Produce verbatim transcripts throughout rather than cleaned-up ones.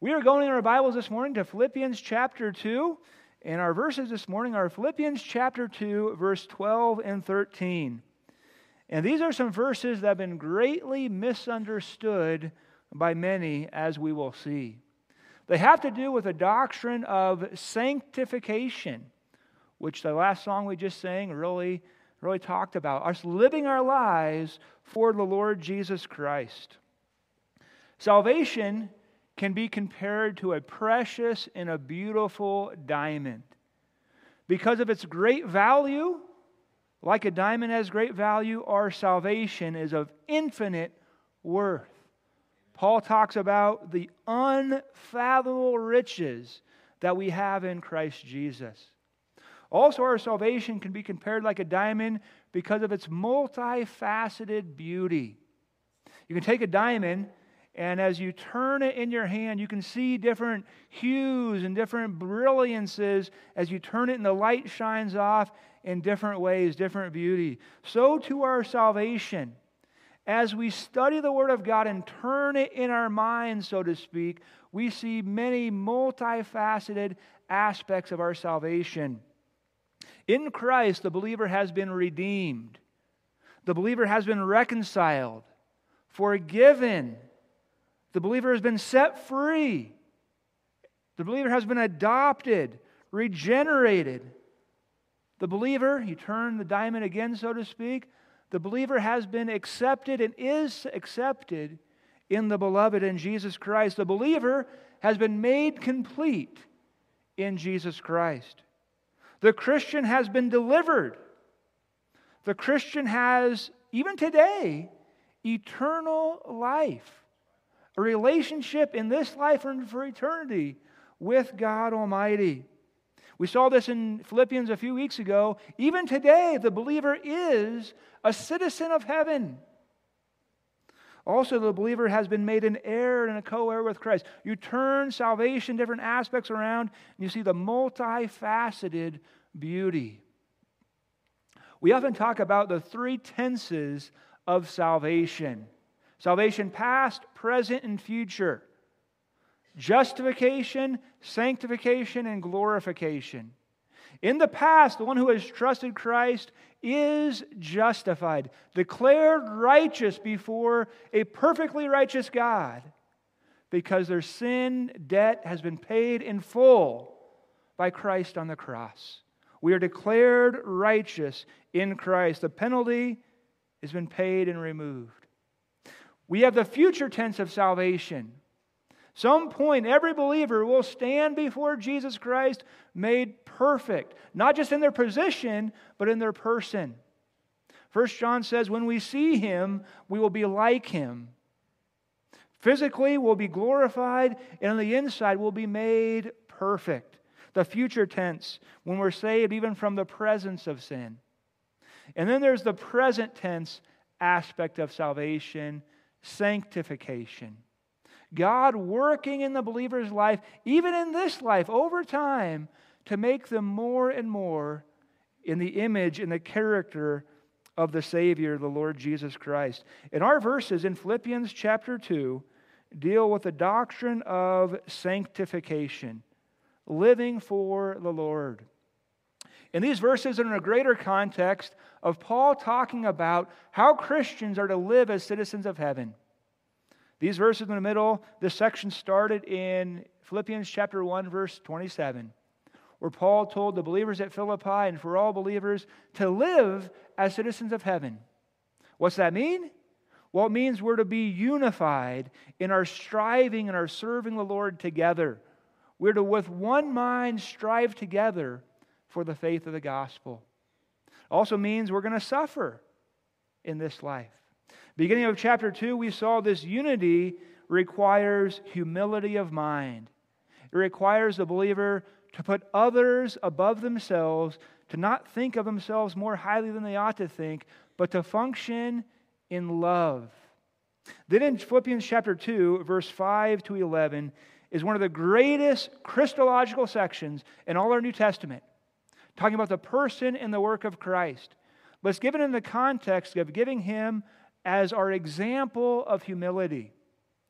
We are going in our Bibles this morning to Philippians chapter two, and our verses this morning are Philippians chapter two, verse twelve and thirteen. And these are some verses that have been greatly misunderstood by many, as we will see. They have to do with the doctrine of sanctification, which the last song we just sang really, really talked about. Us living our lives for the Lord Jesus Christ. Salvation can be compared to a precious and a beautiful diamond. Because of its great value, like a diamond has great value, our salvation is of infinite worth. Paul talks about the unfathomable riches that we have in Christ Jesus. Also, our salvation can be compared like a diamond because of its multifaceted beauty. You can take a diamond, and as you turn it in your hand, you can see different hues and different brilliances as you turn it and the light shines off in different ways, different beauty. So to our salvation. As we study the Word of God and turn it in our minds, so to speak, we see many multifaceted aspects of our salvation. In Christ, the believer has been redeemed. The believer has been reconciled, forgiven. The believer has been set free. The believer has been adopted, regenerated. The believer, you turn the diamond again, so to speak, the believer has been accepted and is accepted in the beloved in Jesus Christ. The believer has been made complete in Jesus Christ. The Christian has been delivered. The Christian has, even today, eternal life. A relationship in this life and for eternity with God Almighty. We saw this in Philippians a few weeks ago. Even today, the believer is a citizen of heaven. Also, the believer has been made an heir and a co-heir with Christ. You turn salvation, different aspects around, and you see the multifaceted beauty. We often talk about the three tenses of salvation. Salvation past, present, and future. Justification, sanctification, and glorification. In the past, the one who has trusted Christ is justified, declared righteous before a perfectly righteous God, because their sin debt has been paid in full by Christ on the cross. We are declared righteous in Christ. The penalty has been paid and removed. We have the future tense of salvation. Some point, every believer will stand before Jesus Christ made perfect, not just in their position, but in their person. First John says, when we see Him, we will be like Him. Physically, we'll be glorified, and on the inside, we'll be made perfect. The future tense, when we're saved even from the presence of sin. And then there's the present tense aspect of salvation, sanctification. God working in the believer's life, even in this life, over time, to make them more and more in the image and the character of the Savior, the Lord Jesus Christ. And our verses in Philippians chapter two deal with the doctrine of sanctification, living for the Lord. And these verses are in a greater context of Paul talking about how Christians are to live as citizens of heaven. These verses in the middle, this section started in Philippians chapter one, verse twenty-seven, where Paul told the believers at Philippi and for all believers to live as citizens of heaven. What's that mean? Well, it means we're to be unified in our striving and our serving the Lord together. We're to, with one mind, strive together for the faith of the gospel. Also means we're going to suffer in this life. Beginning of chapter two, we saw this unity requires humility of mind. It requires the believer to put others above themselves, to not think of themselves more highly than they ought to think, but to function in love. Then in Philippians chapter two, verse five to eleven, is one of the greatest Christological sections in all our New Testament, talking about the person and the work of Christ. But it's given in the context of giving Him as our example of humility.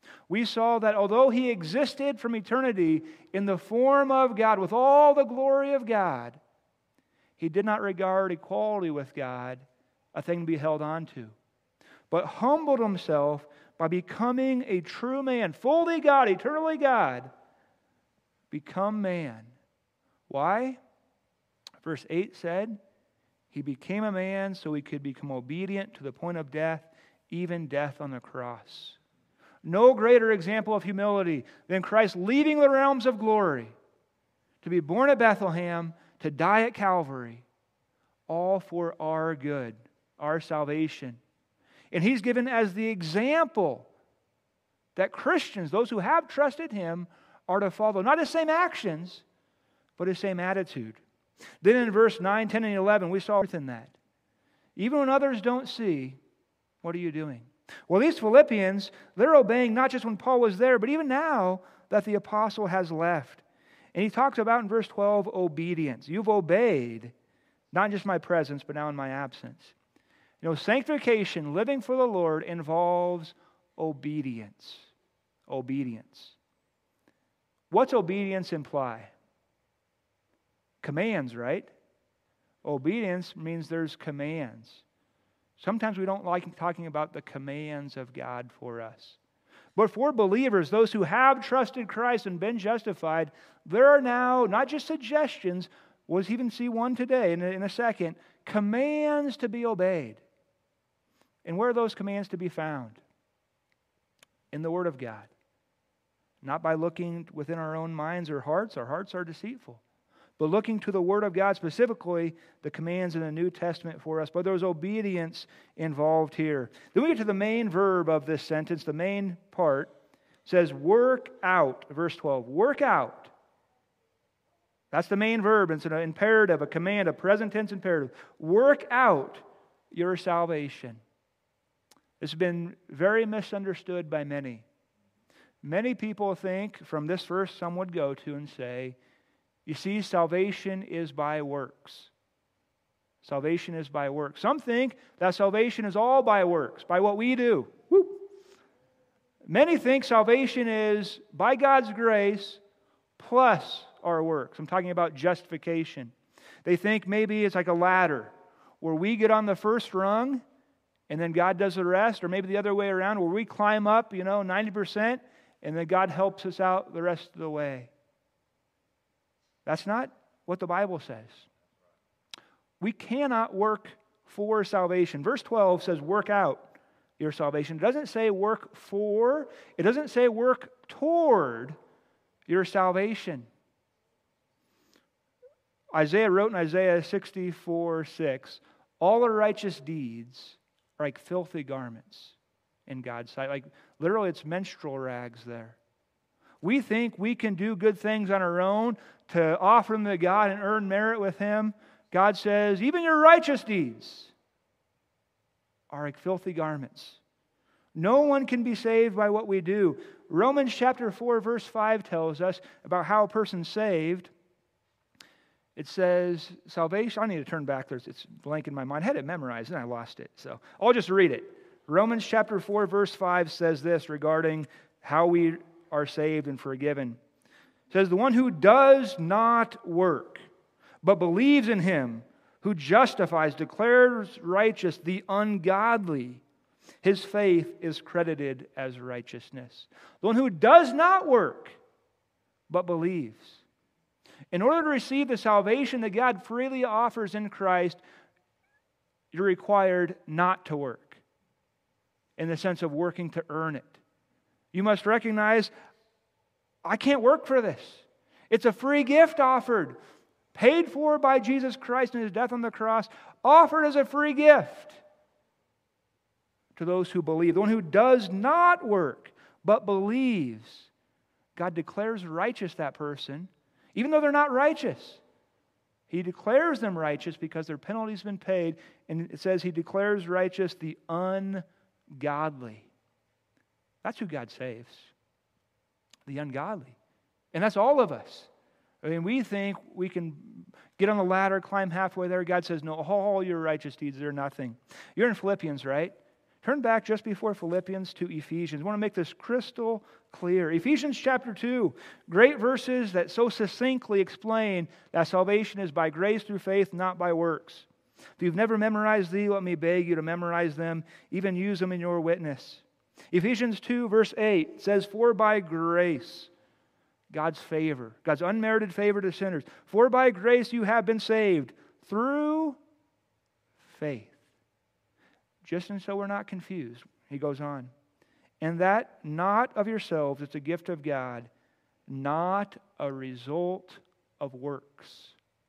We saw that although he existed from eternity in the form of God, with all the glory of God, he did not regard equality with God a thing to be held on to, but humbled himself by becoming a true man, fully God, eternally God, become man. Why? Verse eight said, he became a man so he could become obedient to the point of death, even death on the cross. No greater example of humility than Christ leaving the realms of glory to be born at Bethlehem, to die at Calvary, all for our good, our salvation. And he's given as the example that Christians, those who have trusted him, are to follow. Not his same actions, but his same attitude. Then in verse nine, ten, and eleven, we saw truth in that. Even when others don't see, what are you doing? Well, these Philippians, they're obeying not just when Paul was there, but even now that the apostle has left. And he talks about in verse twelve, obedience. You've obeyed, not just my presence, but now in my absence. You know, sanctification, living for the Lord, involves obedience. Obedience. What's obedience imply? Commands, right? Obedience means there's commands. Sometimes we don't like talking about the commands of God for us. But for believers, those who have trusted Christ and been justified, there are now not just suggestions, we'll even see one today in a, in a second, commands to be obeyed. And where are those commands to be found? In the Word of God. Not by looking within our own minds or hearts. Our hearts are deceitful. But looking to the Word of God, specifically the commands in the New Testament for us. But there's obedience involved here. Then we get to the main verb of this sentence, the main part. It says, work out, verse twelve. Work out. That's the main verb. It's an imperative, a command, a present tense imperative. Work out your salvation. This has been very misunderstood by many. Many people think, from this verse, some would go to and say, you see, salvation is by works. Salvation is by works. Some think that salvation is all by works, by what we do. Woo. Many think salvation is by God's grace plus our works. I'm talking about justification. They think maybe it's like a ladder where we get on the first rung and then God does the rest, or maybe the other way around where we climb up, you know, ninety percent and then God helps us out the rest of the way. That's not what the Bible says. We cannot work for salvation. Verse twelve says, work out your salvation. It doesn't say work for. It doesn't say work toward your salvation. Isaiah wrote in Isaiah sixty-four six, all our righteous deeds are like filthy garments in God's sight. Like literally it's menstrual rags there. We think we can do good things on our own to offer them to God and earn merit with Him. God says, even your righteous deeds are like filthy garments. No one can be saved by what we do. Romans chapter four, verse five tells us about how a person's saved. It says, salvation, I need to turn back there. It's blank in my mind. I had it memorized and I lost it. So I'll just read it. Romans chapter four, verse five says this regarding how we are saved and forgiven. It says, the one who does not work, but believes in Him who justifies, declares righteous the ungodly, his faith is credited as righteousness. The one who does not work, but believes. In order to receive the salvation that God freely offers in Christ, you're required not to work, in the sense of working to earn it. You must recognize, I can't work for this. It's a free gift offered, paid for by Jesus Christ and His death on the cross, offered as a free gift to those who believe. The one who does not work, but believes, God declares righteous that person, even though they're not righteous. He declares them righteous because their penalty's been paid, and it says He declares righteous the ungodly. That's who God saves. The ungodly. And that's all of us. I mean, we think we can get on the ladder, climb halfway there. God says, no, all your righteous deeds are nothing. You're in Philippians, right? Turn back just before Philippians to Ephesians. I want to make this crystal clear. Ephesians chapter two, great verses that so succinctly explain that salvation is by grace through faith, not by works. If you've never memorized these, let me beg you to memorize them, even use them in your witness. Ephesians two, verse eight says, "For by grace," God's favor, God's unmerited favor to sinners, "for by grace you have been saved through faith." Just and so we're not confused, he goes on. "And that not of yourselves, it's a gift of God, not a result of works."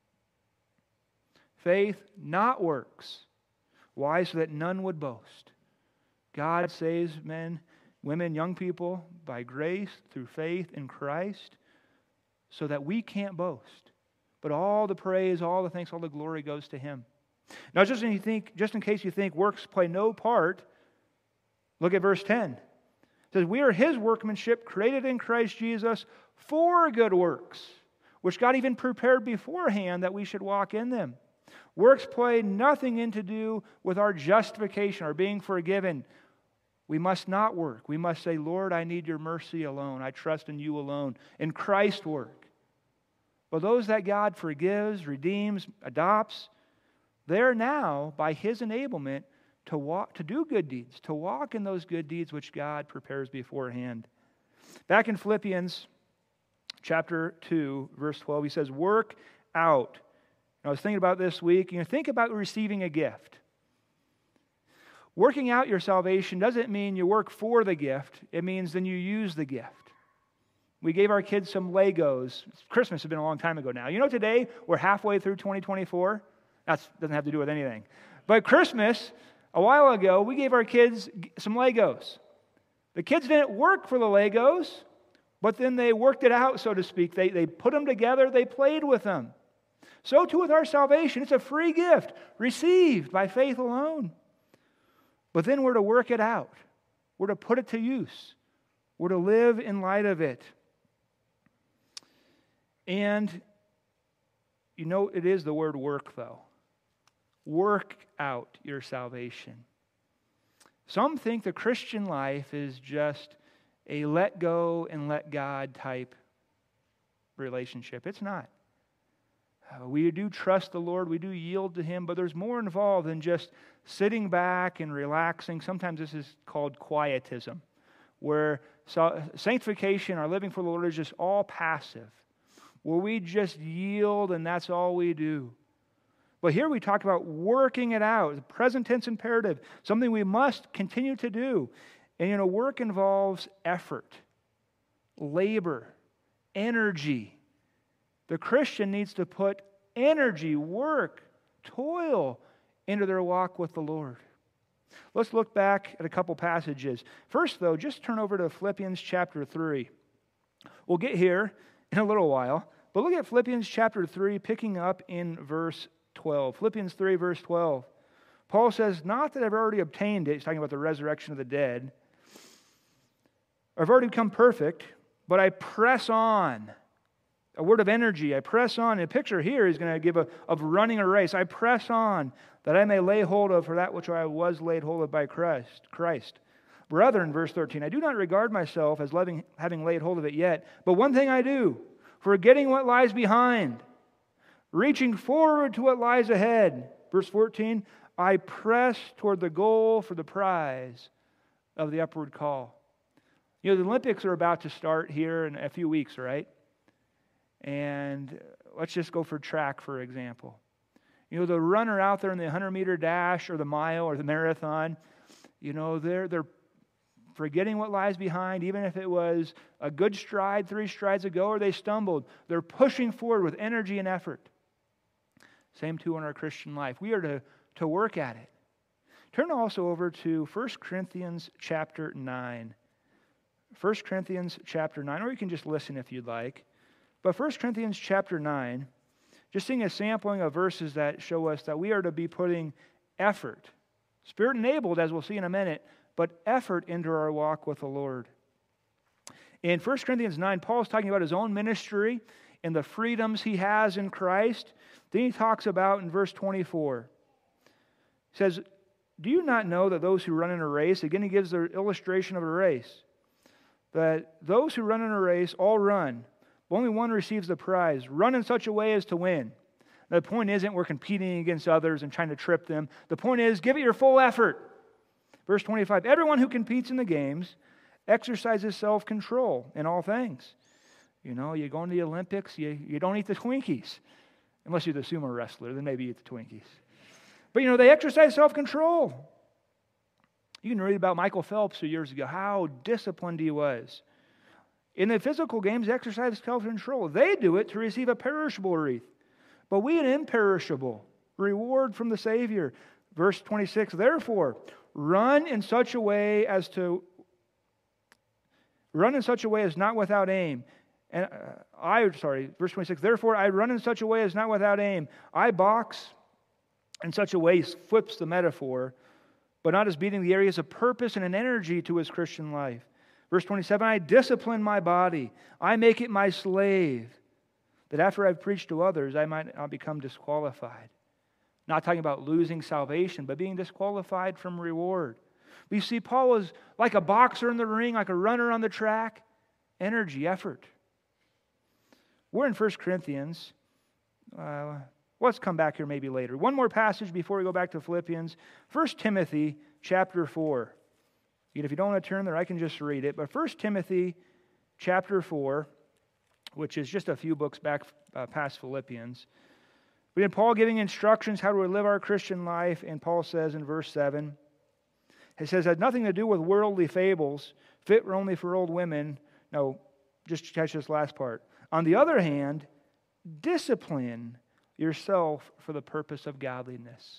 Faith, not works. Why? So that none would boast. God saves men, women, young people by grace through faith in Christ so that we can't boast. But all the praise, all the thanks, all the glory goes to Him. Now, just in, you think, just in case you think works play no part, look at verse ten. It says, "We are His workmanship, created in Christ Jesus for good works, which God even prepared beforehand that we should walk in them." Works play nothing in to do with our justification, our being forgiven. We must not work. We must say, "Lord, I need your mercy alone. I trust in you alone, in Christ's work." But those that God forgives, redeems, adopts, they're now, by His enablement, to walk, to do good deeds, to walk in those good deeds which God prepares beforehand. Back in Philippians chapter two, verse twelve, he says, "Work out." I was thinking about this week, you know, think about receiving a gift. Working out your salvation doesn't mean you work for the gift. It means then you use the gift. We gave our kids some Legos. Christmas has been a long time ago now. You know, today we're halfway through twenty twenty-four. That doesn't have to do with anything. But Christmas, a while ago, we gave our kids some Legos. The kids didn't work for the Legos, but then they worked it out, so to speak. They, they put them together. They played with them. So too with our salvation. It's a free gift received by faith alone. But then we're to work it out. We're to put it to use. We're to live in light of it. And you know, it is the word work, though. Work out your salvation. Some think the Christian life is just a let go and let God type relationship. It's not. Uh, we do trust the Lord, we do yield to Him, but there's more involved than just sitting back and relaxing. Sometimes this is called quietism, where sanctification, our living for the Lord, is just all passive, where we just yield and that's all we do. But here we talk about working it out, the present tense imperative, something we must continue to do. And you know, work involves effort, labor, energy. The Christian needs to put energy, work, toil into their walk with the Lord. Let's look back at a couple passages. First, though, just turn over to Philippians chapter three. We'll get here in a little while, but look at Philippians chapter three, picking up in verse twelve. Philippians three, verse twelve. Paul says, "Not that I've already obtained it," he's talking about the resurrection of the dead, "I've already become perfect, but I press on." A word of energy. I press on. And a picture here is going to give a, of running a race. I press on that I may lay hold of for that which I was laid hold of by Christ. Christ. "Brethren," verse thirteen, "I do not regard myself as loving, having laid hold of it yet, but one thing I do, forgetting what lies behind, reaching forward to what lies ahead." Verse fourteen, "I press toward the goal for the prize of the upward call." You know, the Olympics are about to start here in a few weeks, right? And let's just go for track, for example. You know, the runner out there in the hundred-meter dash or the mile or the marathon, you know, they're, they're forgetting what lies behind, even if it was a good stride three strides ago or they stumbled. They're pushing forward with energy and effort. Same too in our Christian life. We are to, to work at it. Turn also over to First Corinthians chapter nine. First Corinthians chapter nine, or you can just listen if you'd like. But First Corinthians chapter nine, just seeing a sampling of verses that show us that we are to be putting effort, Spirit-enabled, as we'll see in a minute, but effort into our walk with the Lord. In First Corinthians nine, Paul's talking about his own ministry and the freedoms he has in Christ. Then he talks about in verse twenty-four, he says, Do you not know that those who run in a race," again he gives the illustration of a race, "that those who run in a race all run, but only one receives the prize. Run in such a way as to win." Now, the point isn't we're competing against others and trying to trip them. The point is, give it your full effort. Verse twenty-five, "Everyone who competes in the games exercises self-control in all things." You know, you go into the Olympics, you, you don't eat the Twinkies. Unless you're the sumo wrestler, then maybe you eat the Twinkies. But, you know, they exercise self-control. You can read about Michael Phelps a few years ago, how disciplined he was. In the physical games, exercise self-control. They do it to receive a perishable wreath, but we an imperishable reward from the Savior. Verse twenty-six, "Therefore, run in such a way as to run in such a way as not without aim." And uh, I, sorry, verse twenty-six, "Therefore I run in such a way as not without aim. I box in such a way," flips the metaphor, "but not as beating the areas of purpose and an energy to his Christian life." Verse twenty-seven, "I discipline my body. I make it my slave, that after I've preached to others, I might not become disqualified." Not talking about losing salvation, but being disqualified from reward. But you see, Paul was like a boxer in the ring, like a runner on the track. Energy, effort. We're in First Corinthians. Uh, let's come back here maybe later. One more passage before we go back to Philippians. First Timothy chapter four. If you don't want to turn there, I can just read it. But First Timothy chapter four, which is just a few books back uh, past Philippians. We had Paul giving instructions how to live our Christian life, and Paul says in verse seven, he says, "It had nothing to do with worldly fables, fit only for old women." No, just catch this last part. "On the other hand, discipline yourself for the purpose of godliness."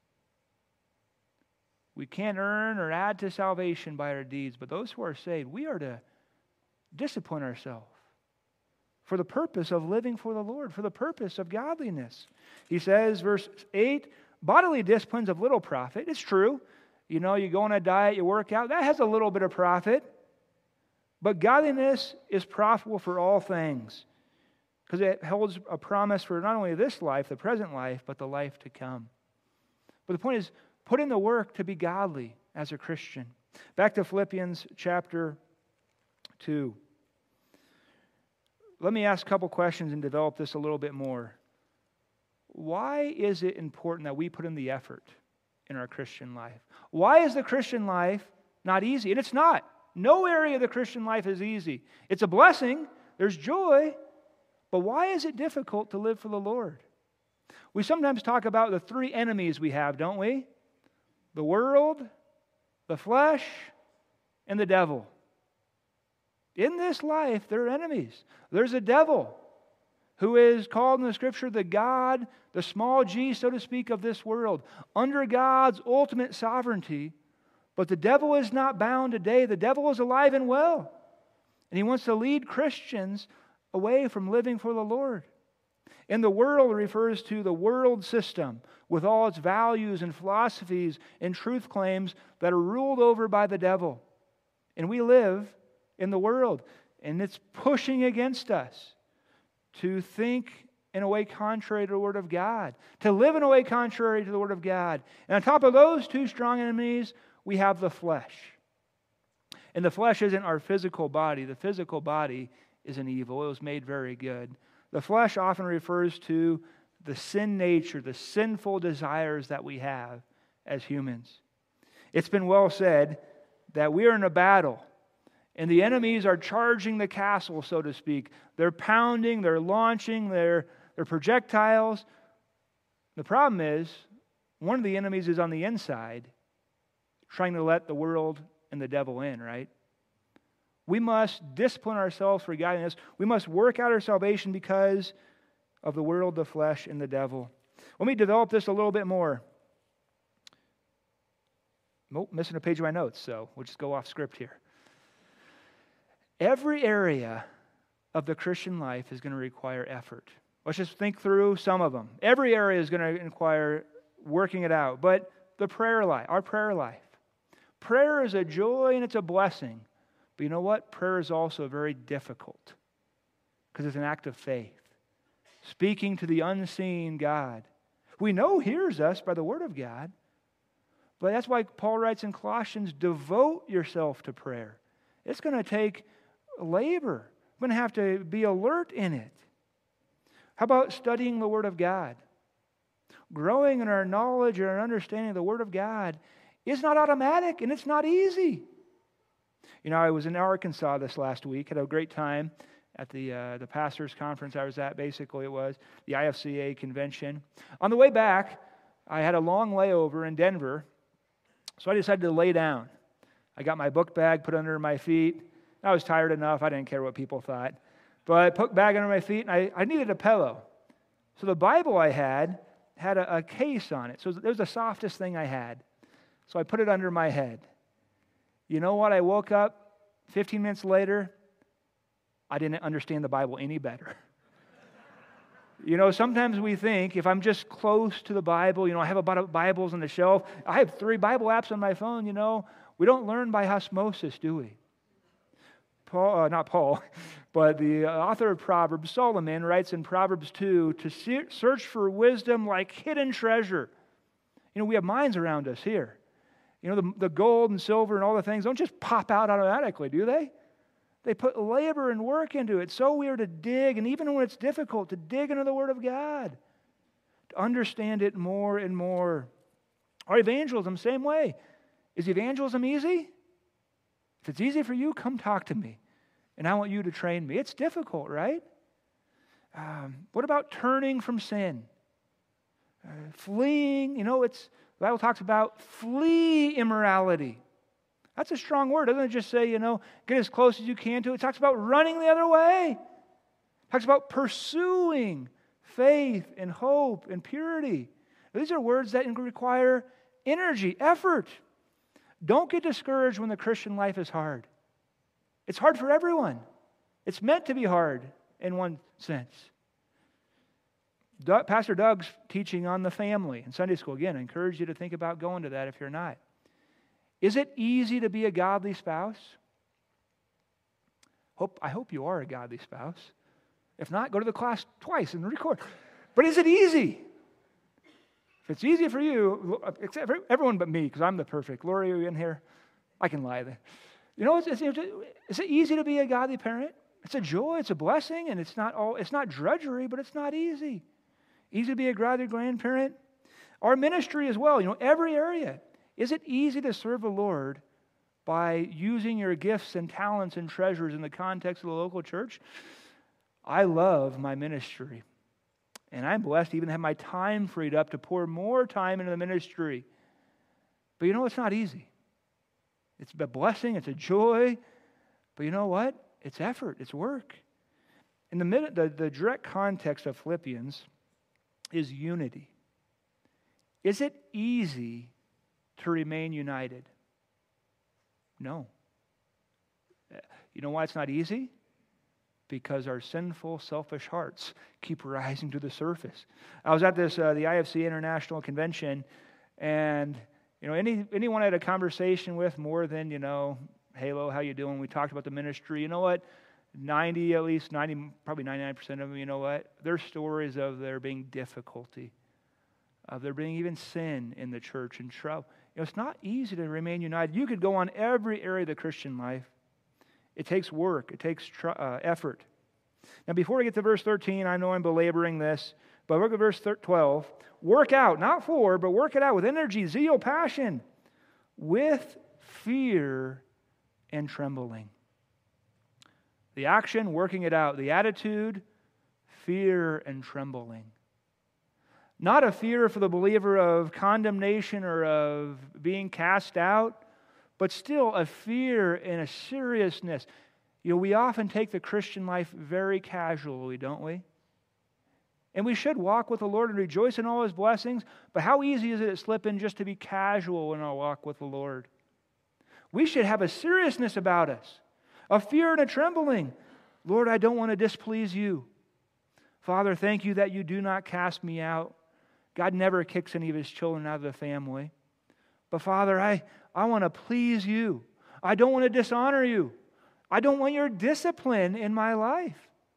We can't earn or add to salvation by our deeds, but those who are saved, we are to discipline ourselves for the purpose of living for the Lord, for the purpose of godliness. He says, verse eight, "Bodily discipline's of little profit." It's true. You know, you go on a diet, you work out, that has a little bit of profit. But godliness is profitable for all things, because it holds a promise for not only this life, the present life, but the life to come. But the point is, put in the work to be godly as a Christian. Back to Philippians chapter two. Let me ask a couple questions and develop this a little bit more. Why is it important that we put in the effort in our Christian life? Why is the Christian life not easy? And it's not. No area of the Christian life is easy. It's a blessing. There's joy. But why is it difficult to live for the Lord? We sometimes talk about the three enemies we have, don't we? The world, the flesh, and the devil. In this life, there are enemies. There's a devil who is called in the Scripture the God, the small g, so to speak, of this world, under God's ultimate sovereignty. But the devil is not bound today. The devil is alive and well. And he wants to lead Christians away from living for the Lord. And the world refers to the world system with all its values and philosophies and truth claims that are ruled over by the devil. And we live in the world, and it's pushing against us to think in a way contrary to the Word of God, to live in a way contrary to the Word of God. And on top of those two strong enemies, we have the flesh. And the flesh isn't our physical body. The physical body isn't evil. It was made very good. The flesh often refers to the sin nature, the sinful desires that we have as humans. It's been well said that we are in a battle, and the enemies are charging the castle, so to speak. They're pounding, they're launching, their their projectiles. The problem is, one of the enemies is on the inside, trying to let the world and the devil in, right? We must discipline ourselves for godliness. We must work out our salvation because of the world, the flesh, and the devil. Let me develop this a little bit more. Nope, missing a page of my notes, so we'll just go off script here. Every area of the Christian life is going to require effort. Let's just think through some of them. Every area is going to require working it out. But the prayer life, our prayer life. Prayer is a joy and it's a blessing. But you know what? Prayer is also very difficult because it's an act of faith. Speaking to the unseen God. We know hears us by the Word of God. But that's why Paul writes in Colossians, devote yourself to prayer. It's going to take labor. We're going to have to be alert in it. How about studying the Word of God? Growing in our knowledge and our understanding of the Word of God is not automatic, and it's not easy. You know, I was in Arkansas this last week, had a great time at the uh, the pastors' conference I was at, basically it was, the I F C A convention. On the way back, I had a long layover in Denver, so I decided to lay down. I got my book bag put under my feet. I was tired enough, I didn't care what people thought. But I put bag under my feet, and I, I needed a pillow. So the Bible I had had a, a case on it. So it was the softest thing I had. So I put it under my head. You know what? I woke up fifteen minutes later, I didn't understand the Bible any better. You know, sometimes we think if I'm just close to the Bible, you know, I have a lot of Bibles on the shelf. I have three Bible apps on my phone, you know. We don't learn by osmosis, do we? Paul, uh, not Paul, but the author of Proverbs, Solomon, writes in Proverbs two, to see, search for wisdom like hidden treasure. You know, we have mines around us here. You know, the, the gold and silver and all the things don't just pop out automatically, do they? They put labor and work into it. So we are to dig, and even when it's difficult, to dig into the Word of God, to understand it more and more. Our evangelism, same way. Is evangelism easy? If it's easy for you, come talk to me, and I want you to train me. It's difficult, right? Um, what about turning from sin? Uh, fleeing, you know, it's the Bible talks about flee immorality. That's a strong word. It doesn't just say, you know, get as close as you can to it. It talks about running the other way. It talks about pursuing faith and hope and purity. These are words that require energy, effort. Don't get discouraged when the Christian life is hard. It's hard for everyone. It's meant to be hard in one sense. Doug, Pastor Doug's teaching on the family in Sunday school. Again, I encourage you to think about going to that if you're not. Is it easy to be a godly spouse? Hope, I hope you are a godly spouse. If not, go to the class twice and record. But is it easy? If it's easy for you, except for everyone but me, because I'm the perfect. Lori, are you in here? I can lie there. You know, it's, it's, is it easy to be a godly parent? It's a joy, it's a blessing, and it's not all. It's not drudgery, but it's not easy. Easy to be a godly grandparent. Our ministry as well, you know, every area. Is it easy to serve the Lord by using your gifts and talents and treasures in the context of the local church? I love my ministry. And I'm blessed to even have my time freed up to pour more time into the ministry. But you know, it's not easy. It's a blessing, it's a joy. But you know what? It's effort, it's work. In the, minute, the, the direct context of Philippians is unity. Is it easy to remain united? No. You know why it's not easy? Because our sinful, selfish hearts keep rising to the surface. I was at this uh, the I F C International Convention, and you know, any anyone I had a conversation with more than, you know, Halo, how you doing? We talked about the ministry. You know what? ninety, at least ninety, probably ninety-nine percent of them. You know what? Their stories of there being difficulty, of there being even sin in the church and trouble. You know, it's not easy to remain united. You could go on every area of the Christian life. It takes work. It takes tr- uh, effort. Now, before we get to verse thirteen, I know I'm belaboring this, but look at verse twelve. Work out, not for, but work it out with energy, zeal, passion, with fear and trembling. The action, working it out. The attitude, fear and trembling. Not a fear for the believer of condemnation or of being cast out, but still a fear and a seriousness. You know, we often take the Christian life very casually, don't we? And we should walk with the Lord and rejoice in all His blessings, but how easy is it to slip in just to be casual in our walk with the Lord? We should have a seriousness about us, a fear and a trembling. Lord, I don't want to displease You. Father, thank You that You do not cast me out. God never kicks any of His children out of the family. But Father, I, I want to please You. I don't want to dishonor You. I don't want Your discipline in my life.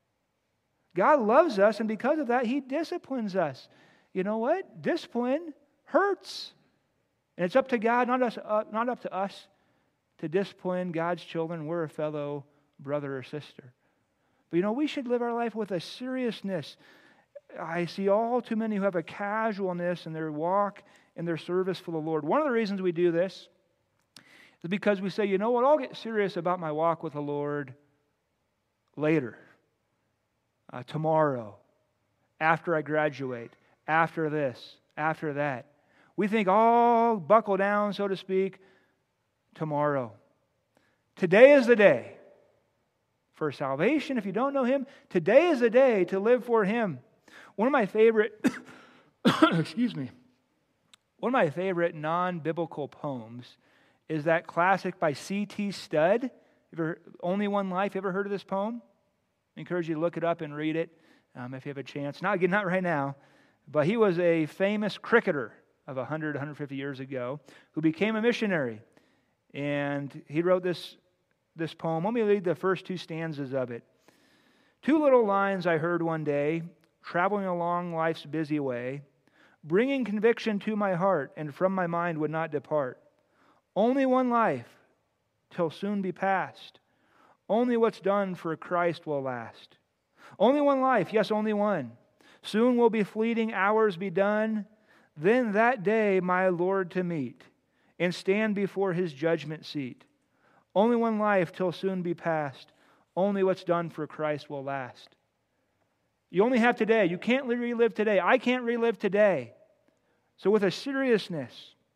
God loves us, and because of that, He disciplines us. You know what? Discipline hurts. And it's up to God, not us, uh, not up to us, to discipline God's children. We're a fellow brother or sister. But you know, we should live our life with a seriousness. I see all too many who have a casualness in their walk and their service for the Lord. One of the reasons we do this is because we say, you know what, I'll get serious about my walk with the Lord later, uh, tomorrow, after I graduate, after this, after that. We think, oh, buckle down, so to speak, tomorrow. Today is the day for salvation. If you don't know Him, today is the day to live for Him. One of my favorite, excuse me, one of my favorite non-biblical poems is that classic by C T Studd. Ever, Only One Life. You ever heard of this poem? I encourage you to look it up and read it um, if you have a chance. Not again, not right now, but he was a famous cricketer of one hundred, one hundred fifty years ago who became a missionary. And he wrote this, this poem. Let me read the first two stanzas of it. Two little lines I heard one day, traveling along life's busy way, bringing conviction to my heart and from my mind would not depart. Only one life, till soon be past. Only what's done for Christ will last. Only one life, yes, only one. Soon will be fleeting hours be done, then that day my Lord to meet, and stand before His judgment seat. Only one life, till soon be past. Only what's done for Christ will last. You only have today. You can't relive today. I can't relive today. So with a seriousness,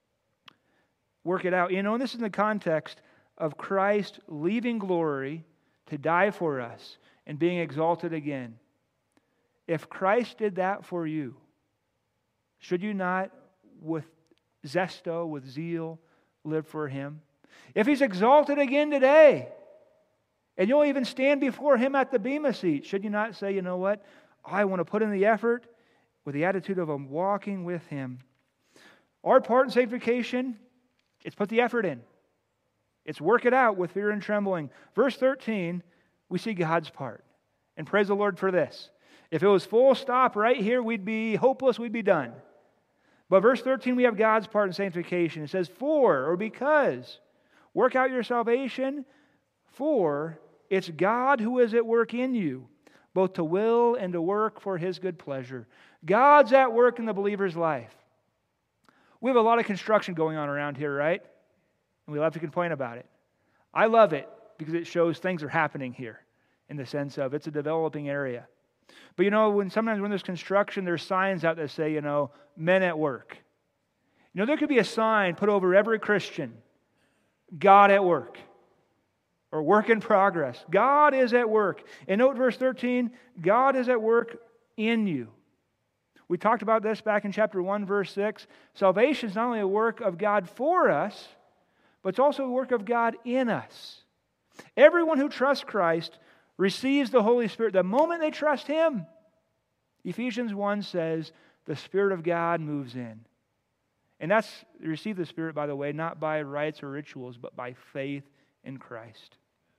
work it out. You know, and this is in the context of Christ leaving glory to die for us and being exalted again. If Christ did that for you, should you not, with zesto, with zeal, live for Him? If He's exalted again today, and you'll even stand before Him at the bema seat, should you not say, you know what, I want to put in the effort with the attitude of I'm walking with Him? Our part in sanctification, it's put the effort in. It's work it out with fear and trembling. Verse thirteen, we see God's part. And praise the Lord for this. If it was full stop right here, we'd be hopeless, we'd be done. But verse thirteen, we have God's part in sanctification. It says, for, or because, work out your salvation, for it's God who is at work in you, both to will and to work for His good pleasure. God's at work in the believer's life. We have a lot of construction going on around here, right? And we love to complain about it. I love it because it shows things are happening here in the sense of it's a developing area. But you know, when sometimes when there's construction, there's signs out that say, you know, men at work. You know, there could be a sign put over every Christian, God at work, or work in progress. God is at work. And note verse thirteen, God is at work in you. We talked about this back in chapter one, verse six. Salvation is not only a work of God for us, but it's also a work of God in us. Everyone who trusts Christ receives the Holy Spirit the moment they trust Him. Ephesians one says, the Spirit of God moves in. And that's, receive the Spirit, by the way, not by rites or rituals, but by faith in Christ.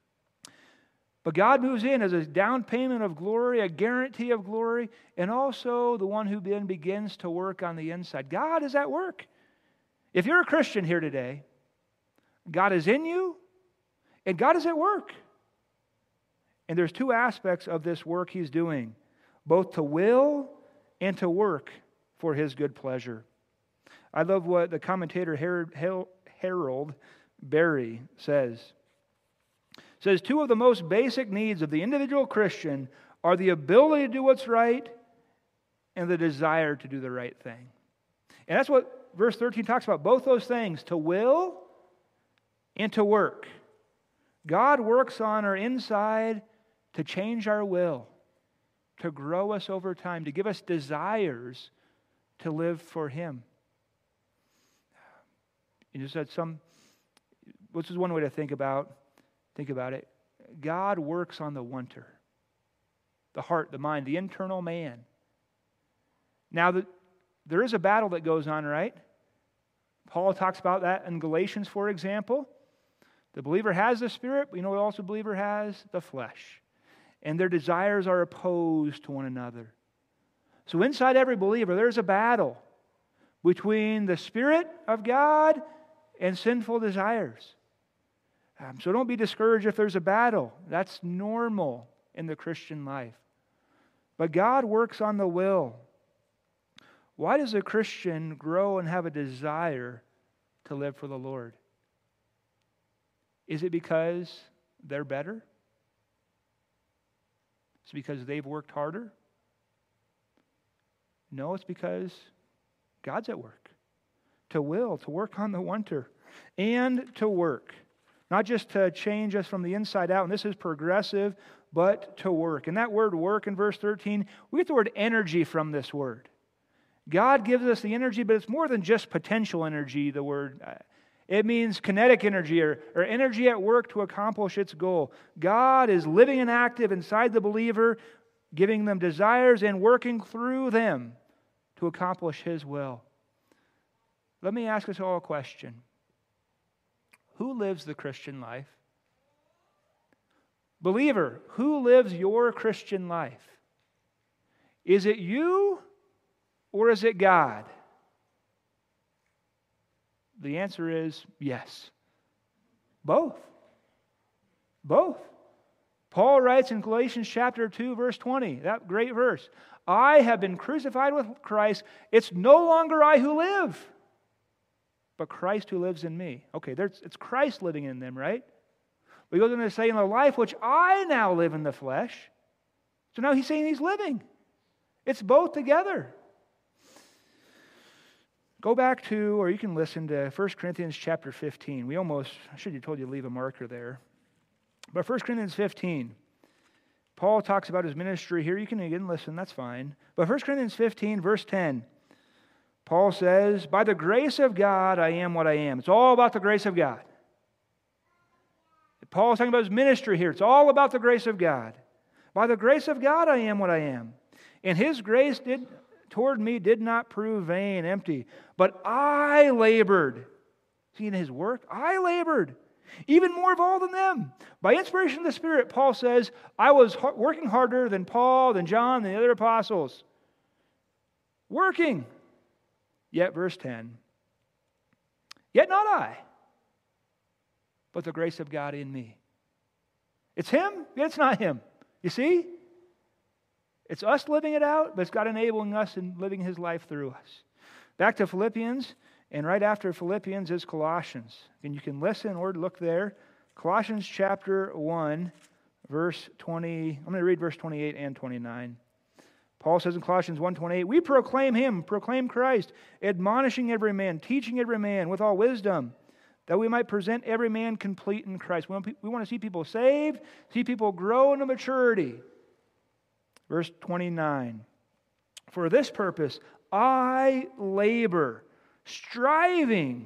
But God moves in as a down payment of glory, a guarantee of glory, and also the one who then begins to work on the inside. God is at work. If you're a Christian here today, God is in you, and God is at work. And there's two aspects of this work He's doing, both to will and to work for His good pleasure. I love what the commentator Harold Berry says. It says, two of the most basic needs of the individual Christian are the ability to do what's right and the desire to do the right thing. And that's what verse thirteen talks about, both those things, to will and to work. God works on our inside to change our will, to grow us over time, to give us desires to live for Him. You just said some, which is one way to think about, think about it. God works on the wanter, the heart, the mind, the internal man. Now, the, there is a battle that goes on, right? Paul talks about that in Galatians, for example. The believer has the Spirit, but you know what also the believer has? The flesh. And their desires are opposed to one another. So inside every believer, there's a battle. between the Spirit of God and sinful desires. Um, so don't be discouraged if there's a battle. That's normal in the Christian life. But God works on the will. Why does a Christian grow and have a desire to live for the Lord? Is it because they're better? Is it because they've worked harder? No, it's because God's at work. To will, to work on the wonder, and to work. Not just to change us from the inside out, and this is progressive, but to work. And that word work in verse thirteen, we get the word energy from this word. God gives us the energy, but it's more than just potential energy, the word. It means kinetic energy or, or energy at work to accomplish its goal. God is living and active inside the believer, giving them desires and working through them to accomplish His will. Let me ask us all a question. Who lives the Christian life? Believer, who lives your Christian life? Is it you or is it God? The answer is yes. Both. Both. Paul writes in Galatians chapter two, verse twenty, that great verse, I have been crucified with Christ. It's no longer I who live, but Christ who lives in me. Okay, there's, it's Christ living in them, right? But he goes on to say, in the life which I now live in the flesh. So now he's saying he's living. It's both together. Go back to, or you can listen to First Corinthians chapter fifteen. We almost, I should have told you to leave a marker there. But First Corinthians fifteen, Paul talks about his ministry here. You can again listen, that's fine. But First Corinthians fifteen, verse ten, Paul says, by the grace of God, I am what I am. It's all about the grace of God. Paul's talking about his ministry here. It's all about the grace of God. By the grace of God, I am what I am. And His grace did toward me did not prove vain, empty, but I labored. See, in his work, I labored, even more of all than them. By inspiration of the Spirit, Paul says, I was working harder than Paul, than John, than the other apostles. Working. Yet, verse ten, yet not I, but the grace of God in me. It's Him, yet it's not Him. You see? It's us living it out, but it's God enabling us and living His life through us. Back to Philippians, and right after Philippians is Colossians. And you can listen or look there. Colossians chapter one, verse twenty. I'm going to read verse twenty-eight and twenty-nine. Paul says in Colossians one twenty-eight, we proclaim Him, proclaim Christ, admonishing every man, teaching every man with all wisdom, that we might present every man complete in Christ. We want, we want to see people saved, see people grow into maturity. Verse twenty-nine, for this purpose I labor, striving,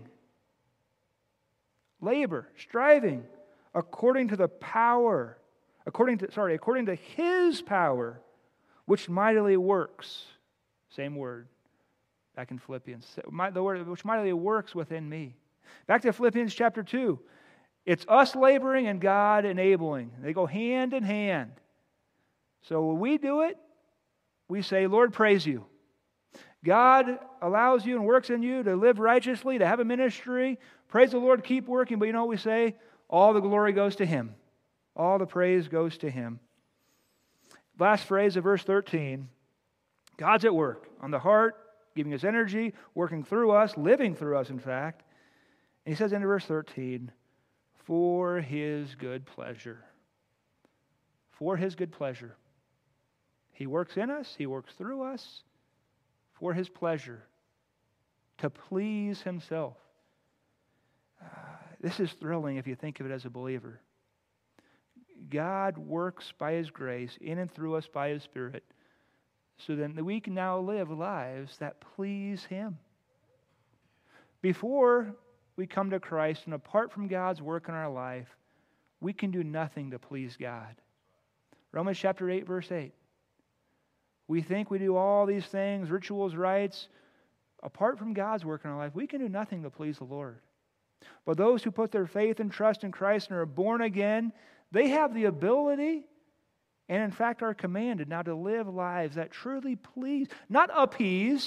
labor, striving, according to the power, according to, sorry, according to His power, which mightily works, same word, back in Philippians, the word which mightily works within me. Back to Philippians chapter two, it's us laboring and God enabling. They go hand in hand. So when we do it, we say, Lord, praise You. God allows you and works in you to live righteously, to have a ministry. Praise the Lord, keep working. But you know what we say? All the glory goes to Him. All the praise goes to Him. Last phrase of verse thirteen. God's at work on the heart, giving us energy, working through us, living through us, in fact. And He says in verse thirteen, for His good pleasure. For His good pleasure. He works in us, He works through us for His pleasure, to please Himself. Uh, this is thrilling if you think of it as a believer. God works by His grace in and through us by His Spirit so that we can now live lives that please Him. Before we come to Christ and apart from God's work in our life, we can do nothing to please God. Romans chapter eight, verse eight. We think we do all these things, rituals, rites. Apart from God's work in our life, we can do nothing to please the Lord. But those who put their faith and trust in Christ and are born again, they have the ability and in fact are commanded now to live lives that truly please, not appease,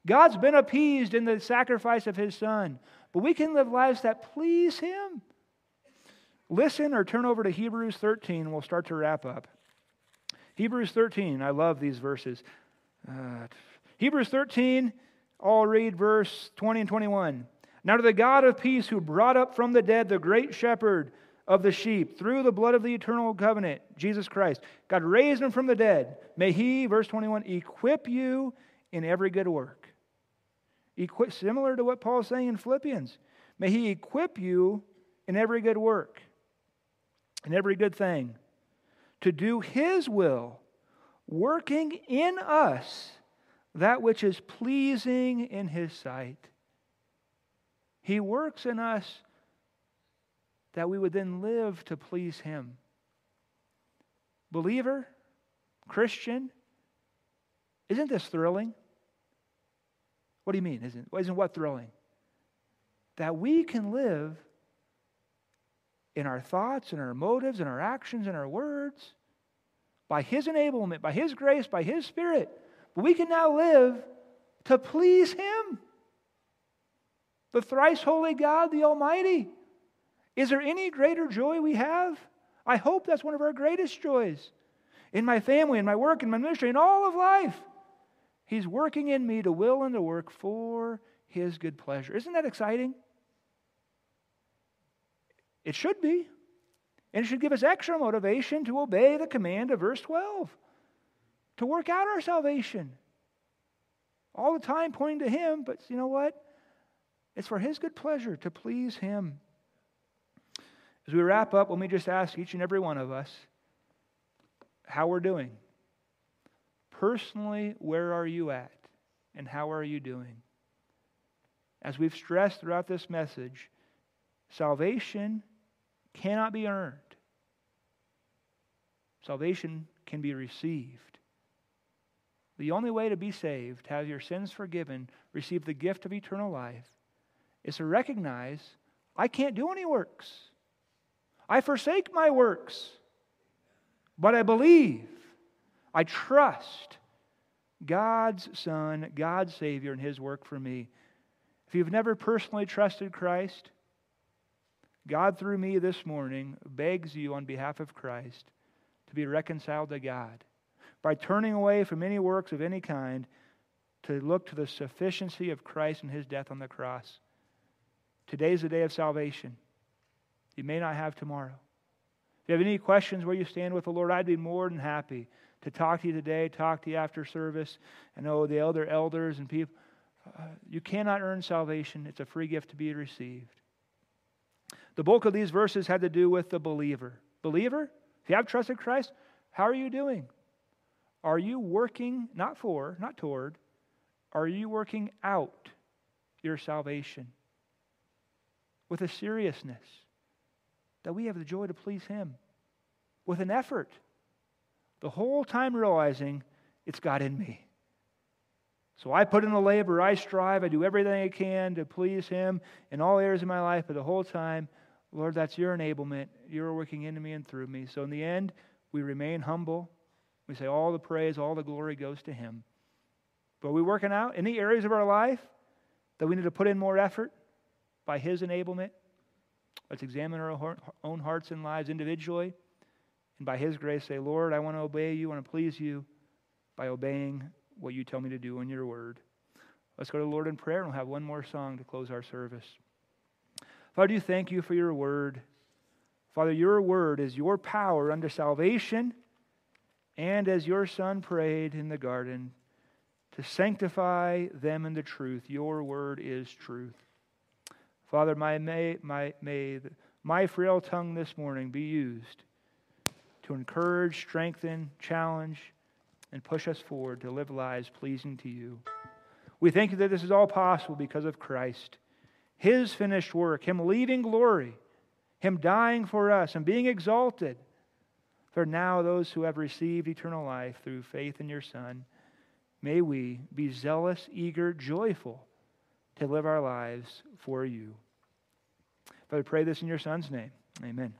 God's been appeased in the sacrifice of His Son, but we can live lives that please Him. Listen or turn over to Hebrews thirteen, and we'll start to wrap up. Hebrews thirteen, I love these verses. Uh, Hebrews thirteen, I'll read verse twenty and twenty-one. Now to the God of peace, who brought up from the dead the great shepherd of the sheep through the blood of the eternal covenant, Jesus Christ. God raised Him from the dead. May He, verse twenty-one, equip you in every good work. Equip, similar to what Paul's saying in Philippians. May He equip you in every good work, in every good thing, to do His will, working in us that which is pleasing in His sight. He works in us that we would then live to please Him. Believer, Christian, isn't this thrilling? What do you mean? Isn't, isn't what thrilling? That we can live in our thoughts and our motives and our actions and our words by His enablement, by His grace, by His Spirit. But we can now live to please Him. The thrice holy God, the Almighty. Is there any greater joy we have? I hope that's one of our greatest joys. In my family, in my work, in my ministry, in all of life. He's working in me to will and to work for His good pleasure. Isn't that exciting? It should be. And it should give us extra motivation to obey the command of verse twelve. To work out our salvation. All the time pointing to Him, but you know what? It's for His good pleasure to please Him. As we wrap up, let me just ask each and every one of us how we're doing. Personally, where are you at? And how are you doing? As we've stressed throughout this message, salvation cannot be earned. Salvation can be received. The only way to be saved, have your sins forgiven, receive the gift of eternal life, is to recognize I can't do any works. I forsake my works. But I believe, I trust God's Son, God's Savior, and His work for me. If you've never personally trusted Christ, God through me this morning begs you on behalf of Christ to be reconciled to God by turning away from any works of any kind to look to the sufficiency of Christ and His death on the cross. Today's the day of salvation. You may not have tomorrow. If you have any questions where you stand with the Lord, I'd be more than happy to talk to you today, talk to you after service. I know the elder elders and people. Uh, you cannot earn salvation. It's a free gift to be received. The bulk of these verses had to do with the believer. Believer, if you have trusted Christ, how are you doing? Are you working, not for, not toward, are you working out your salvation with a seriousness that we have the joy to please Him, with an effort, the whole time realizing it's God in me. So I put in the labor, I strive, I do everything I can to please Him in all areas of my life, but the whole time, Lord, that's your enablement. You're working into me and through me. So in the end, we remain humble. We say all the praise, all the glory goes to Him. But are we working out any areas of our life that we need to put in more effort by His enablement? Let's examine our own hearts and lives individually, and by His grace say, Lord, I want to obey you, I want to please you by obeying what you tell me to do in your word. Let's go to the Lord in prayer, and we'll have one more song to close our service. Father, do thank you for your word. Father, your word is your power unto salvation, and as your Son prayed in the garden, to sanctify them in the truth. Your word is truth. Father, my, may, my, may the, my frail tongue this morning be used to encourage, strengthen, challenge, and push us forward to live lives pleasing to you. We thank you that this is all possible because of Christ. His finished work, Him leaving glory, Him dying for us and being exalted. For now those who have received eternal life through faith in your Son, may we be zealous, eager, joyful to live our lives for you. Father, I pray this in your Son's name. Amen.